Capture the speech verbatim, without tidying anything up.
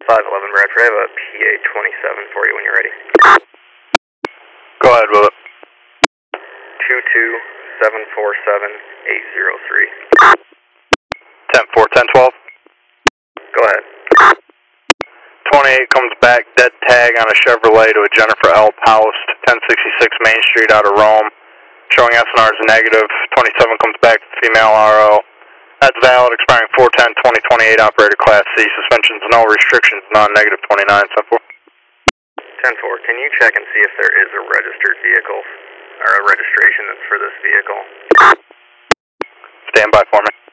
five eleven Bradford, I have a P A twenty-seven for you when you're ready. Go ahead with it. two two seven four seven eight zero three. ten four, ten twelve. Go ahead. twenty-eight comes back, dead tag on a Chevrolet to a Jennifer L. Paust, ten sixty-six Main Street out of Rome, showing S N R is negative. twenty-seven comes back, female R O. That's valid, expiring four ten twenty twenty-eight, operator Class C, suspensions, no restrictions, non-negative twenty-nine, ten four. ten four, can you check and see if there is a registered vehicle, or a registration that's for this vehicle? Stand by for me.